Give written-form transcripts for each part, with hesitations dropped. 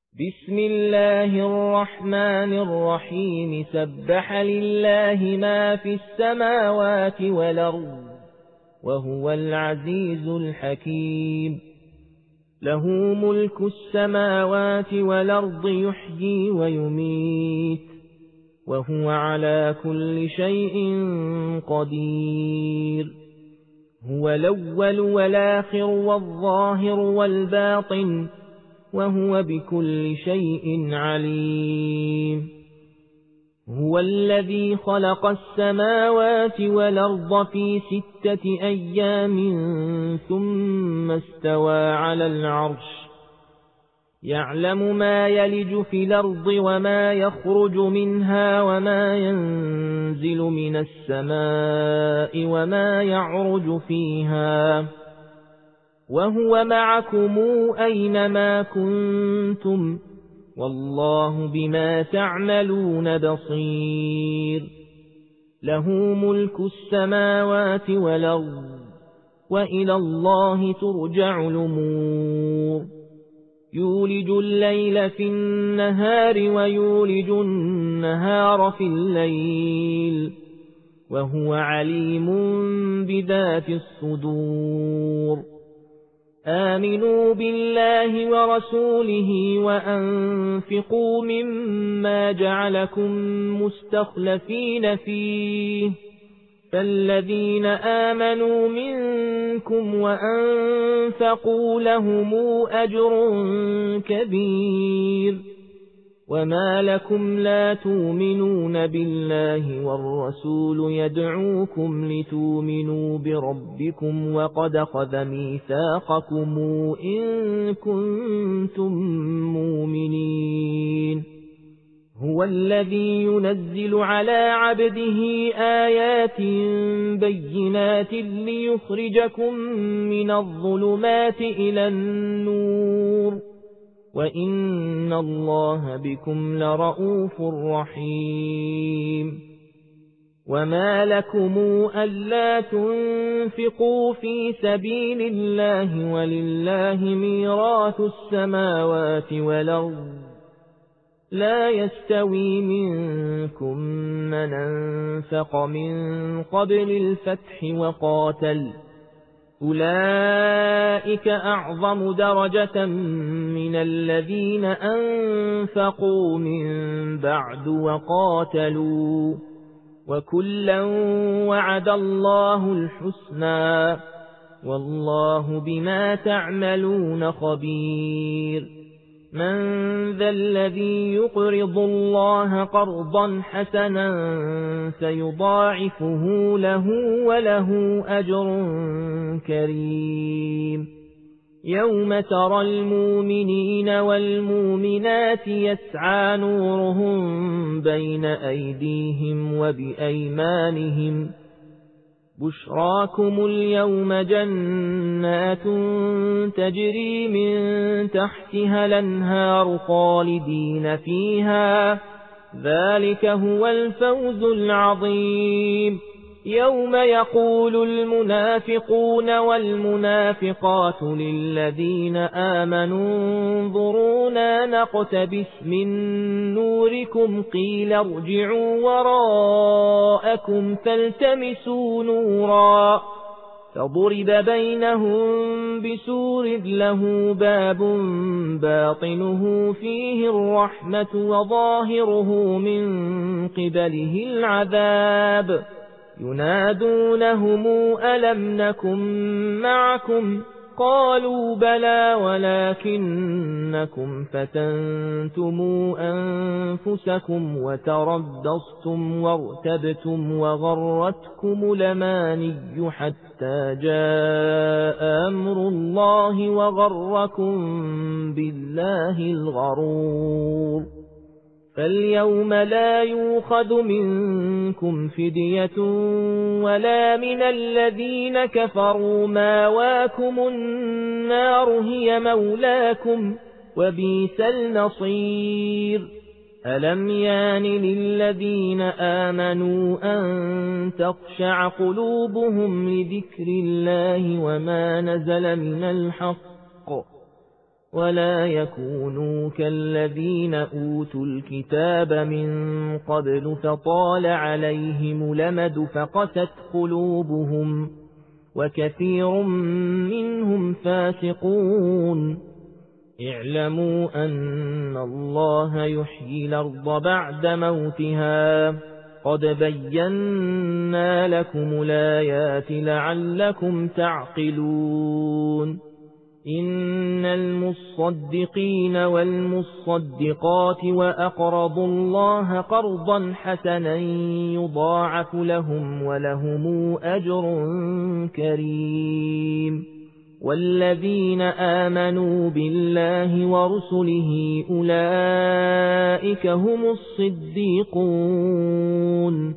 بسم الله الرحمن الرحيم سبح لله ما في السماوات والأرض وهو العزيز الحكيم له ملك السماوات والأرض يحيي ويميت وهو على كل شيء قدير هو الأول والآخر والظاهر والباطن وهو بكل شيء عليم هو الذي خلق السماوات والأرض في 6 أيام ثم استوى على العرش يعلم ما يلج في الأرض وما يخرج منها وما ينزل من السماء وما يعرج فيها وهو معكم أينما كنتم والله بما تعملون بصير له ملك السماوات والأرض وإلى الله ترجع الأمور يولج الليل في النهار ويولج النهار في الليل وهو عليم بذات الصدور آمنوا بالله ورسوله وأنفقوا مما جعلكم مستخلفين فيه فالذين آمنوا منكم وأنفقوا لهم أجر كبير وما لكم لا تؤمنون بالله والرسول يدعوكم لتؤمنوا بربكم وقد أخذ ميثاقكم إن كنتم مؤمنين هو الذي ينزل على عبده آيات بينات ليخرجكم من الظلمات إلى النور وإن الله بكم لرؤوف رحيم وما لكم ألا تنفقوا في سبيل الله ولله ميراث السماوات والأرض لا يستوي منكم من أنفق من قبل الفتح وقاتل أولئك أعظم درجة من الذين أنفقوا من بعد وقاتلوا وكلا وعد الله الحسنى والله بما تعملون خبير من ذا الذي يقرض الله قرضا حسنا سيضاعفه له وله أجر كريم يوم ترى المؤمنين والمؤمنات يسعى نورهم بين أيديهم وبأيمانهم بشراكم اليوم جنات تجري من تحتها الأنهار خالدين فيها ذلك هو الفوز العظيم يوم يقول المنافقون والمنافقات للذين آمنوا انظرونا نقتبس من نوركم قيل ارجعوا وراءكم فالتمسوا نورا فضرب بينهم بسور له باب باطنه فيه الرحمة وظاهره من قبله العذاب ينادونهم ألم نكن معكم قالوا بلى ولكنكم فتنتم أنفسكم وتربصتم وارتبتم وغرتكم الأماني حتى جاء أمر الله وغركم بالله الغرور فاليوم لا يؤخذ منكم فدية ولا من الذين كفروا ماواكم النار هي مولاكم وبئس المصير ألم يان للذين آمنوا أن تخشع قلوبهم لذكر الله وما نزل من الحق ولا يكونوا كالذين أوتوا الكتاب من قبل فطال عليهم الأمد فقست قلوبهم وكثير منهم فاسقون. اعلموا أن الله يحيي الأرض بعد موتها قد بينا لكم الآيات لعلكم تعقلون. إن المصدقين والمصدقات وأقرضوا الله قرضا حسنا يضاعف لهم ولهم أجر كريم. والذين آمنوا بالله ورسله أولئك هم الصديقون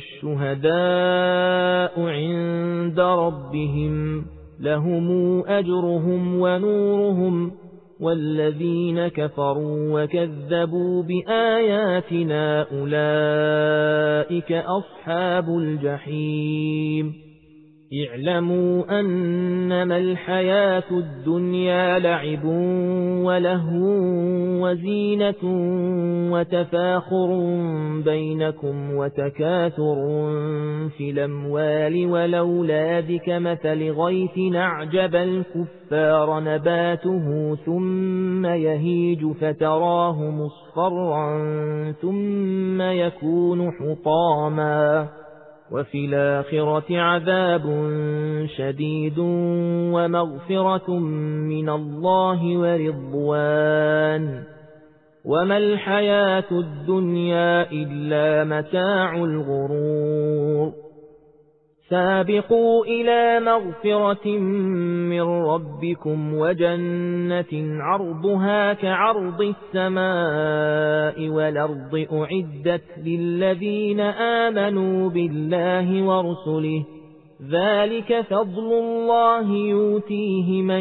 والشهداء عند ربهم لهم أجرهم ونورهم. والذين كفروا وكذبوا بآياتنا أولئك أصحاب الجحيم. اعلموا أنما الحياة الدنيا لعب ولهو وزينة وتفاخر بينكم وتكاثر في الأموال والأولاد كمثل غيث أعجب الكفار نباته ثم يهيج فتراه مصفرا ثم يكون حطاما وفي الآخرة عذاب شديد ومغفرة من الله ورضوان وما الحياة الدنيا إلا متاع الغرور. سابقوا إلى مغفرة من ربكم وجنة عرضها كعرض السماء والأرض أعدت للذين آمنوا بالله ورسله ذلك فضل الله يؤتيه من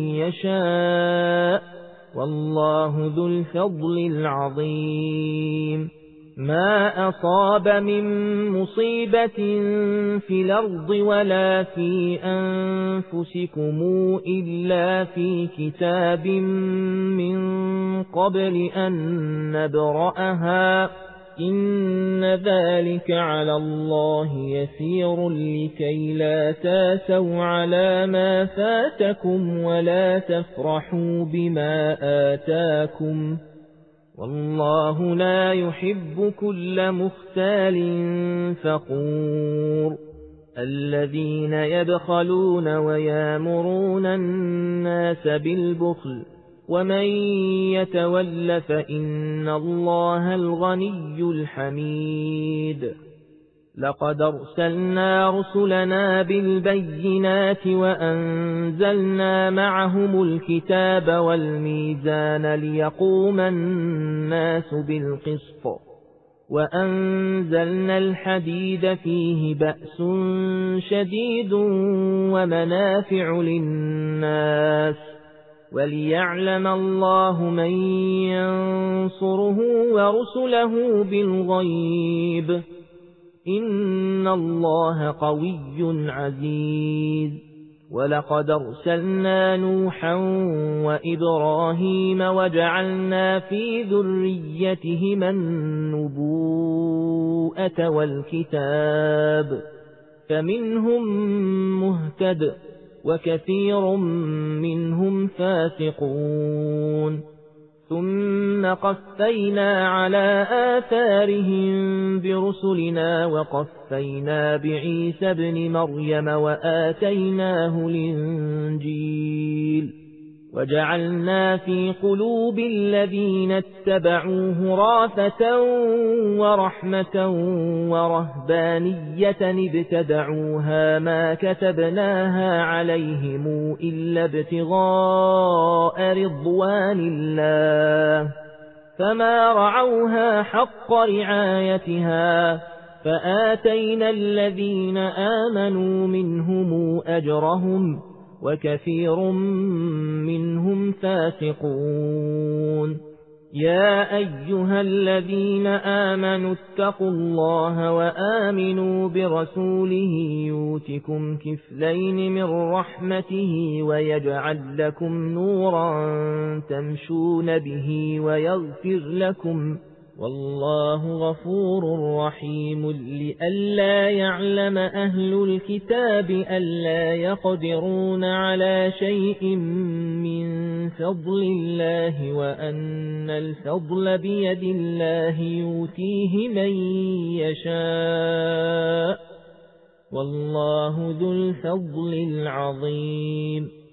يشاء والله ذو الفضل العظيم. ما أصاب من مصيبة في الأرض ولا في أنفسكم إلا في كتاب من قبل أن نبرأها إن ذلك على الله يسير لكي لا تاسوا على ما فاتكم ولا تفرحوا بما آتاكم والله لا يحب كل مختال فخور. الذين يبخلون ويامرون الناس بالبخل ومن يتول فإن الله الغني الحميد. لقد أرسلنا رسلنا بالبينات وأنزلنا معهم الكتاب والميزان ليقوم الناس بالقسط وأنزلنا الحديد فيه بأس شديد ومنافع للناس وليعلم الله من ينصره ورسله بالغيب إن الله قوي عزيز. ولقد أرسلنا نوحا وإبراهيم وجعلنا في ذريتهما النبوءة والكتاب فمنهم مهتد وكثير منهم فاسقون. ثم قفينا على آثارهم برسلنا وقفينا بعيسى ابن مريم وآتيناه الإنجيل وجعلنا في قلوب الذين اتبعوه رافة ورحمة ورهبانية ابتدعوها ما كتبناها عليهم إلا ابتغاء رضوان الله فما رعوها حق رعايتها فآتينا الذين آمنوا منهم أجرهم وكثير منهم فاسقون. يا أيها الذين آمنوا اتقوا الله وآمنوا برسوله يؤتكم كفلين من رحمته ويجعل لكم نورا تمشون به ويغفر لكم والله غفور رحيم. لئلا يعلم أهل الكتاب ألا يقدرون على شيء من فضل الله وأن الفضل بيد الله يؤتيه من يشاء والله ذو الفضل العظيم.